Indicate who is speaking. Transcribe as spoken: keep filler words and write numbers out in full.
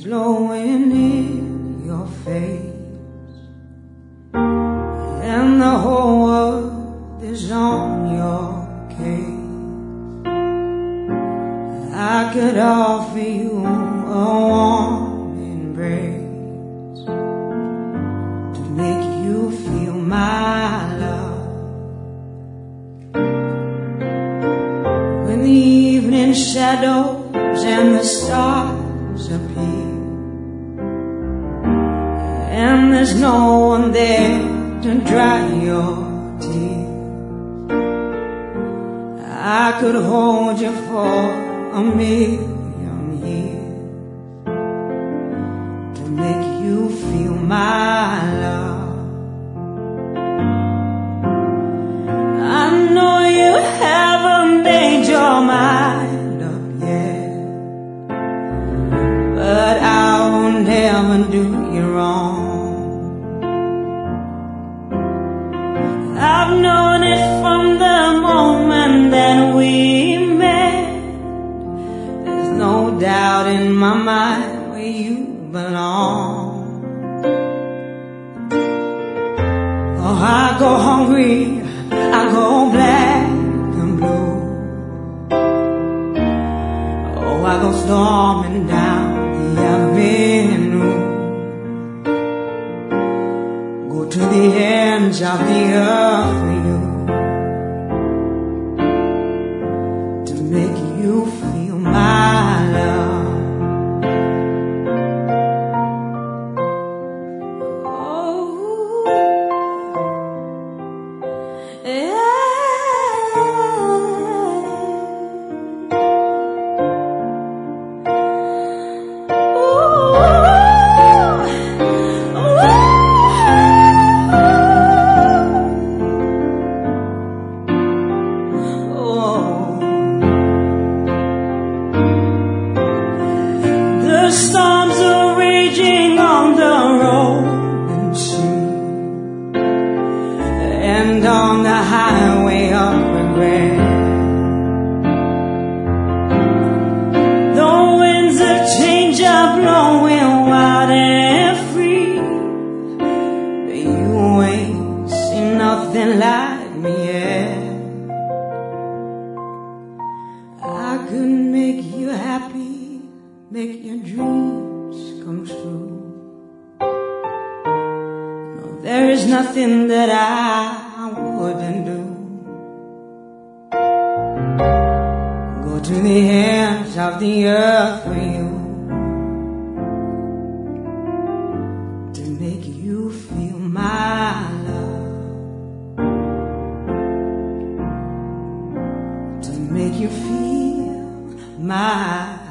Speaker 1: blowing in your face, and the whole world is on your case. I could offer you a warm embrace to make you feel my love. When the evening shadows and the stars appear, and there's no one there to dry your tears, I could hold you for a million years to make you feel my love. I know you haven't made your mind up yet, but I will never do you wrong. I've known it from the moment that we met. There's no doubt in my mind where you belong. Oh, I go hungry, I go black and blue. Oh, I go storming down the avenue, go to the ends of the earth for you, to make you feel my love. Oh, yeah. The storms are raging on the rolling sea, and on the highway of regret, the winds of change are blowing wild and free, but you ain't seen nothing like me yet. I could make you happy, make your dreams come true. No, there is nothing that I wouldn't do. Go to the ends of the earth for you, to make you feel my love, to make you feel my